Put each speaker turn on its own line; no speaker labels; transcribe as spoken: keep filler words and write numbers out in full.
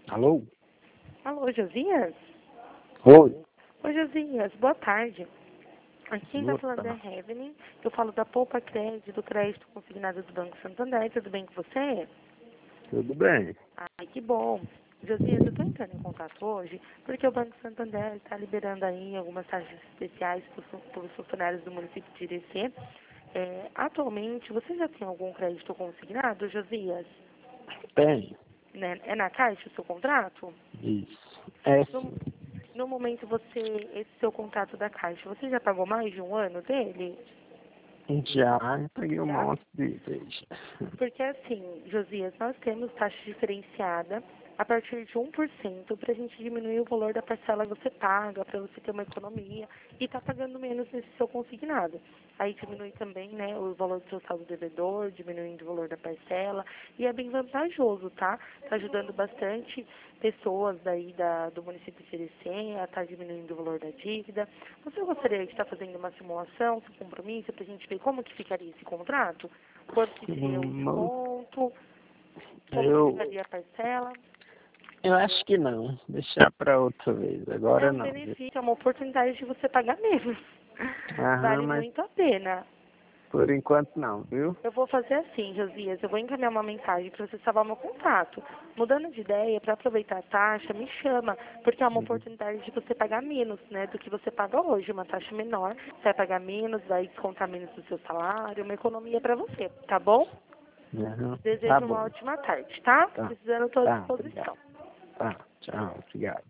Alô?
Alô, Josias?
Oi.
Oi, Josias, boa tarde. Aqui quem está
Boa
falando é
tarde.
a Evelyn. Eu falo da Poupa Crédito, do crédito consignado do Banco Santander. Tudo bem com você?
Tudo bem?
Ai, que bom. Josias, eu estou entrando em contato hoje porque o Banco Santander está liberando aí algumas taxas especiais para os funcionários do município de Irecê. É, atualmente, você já tem algum crédito consignado, Josias?
Tenho.
Né? É na Caixa o seu contrato?
Isso. É
No,
sim.
no momento, você, esse seu contrato da Caixa, você já pagou mais de um ano dele?
Já peguei um
Já?
monte de vez.
Porque assim, Josias, nós temos taxa diferenciada a partir de um por cento para a gente diminuir o valor da parcela que você paga, para você ter uma economia e tá pagando menos nesse seu consignado. Aí diminui também, né, o valor do seu saldo devedor, diminuindo o valor da parcela, e é bem vantajoso, tá? Tá ajudando bastante pessoas daí da, do município de Irecê a estar diminuindo o valor da dívida. Você gostaria de estar fazendo uma simulação, seu compromisso, para a gente ver como que ficaria esse contrato? Quanto que seria o
Não,
desconto? Como que
eu,
ficaria a parcela?
eu acho que não. Deixar para outra vez.
É
Agora
um
não. Viu?
benefício, é uma oportunidade de você pagar menos.
Aham,
Vale
mas
muito a pena.
por enquanto não, viu?
Eu vou fazer assim, Josias, eu vou encaminhar uma mensagem para você salvar meu contato. Mudando de ideia, para aproveitar a taxa, me chama, porque é uma
Uhum.
oportunidade de você pagar menos, né, do que você paga hoje, uma taxa menor. Você vai pagar menos, vai descontar menos do seu salário, uma economia para você, tá bom?
Aham. Tá
Desejo uma
bom.
ótima tarde, tá?
Tá.
Precisando, estou à
Tá, obrigado.
disposição.
Tá. Tchau. Obrigado.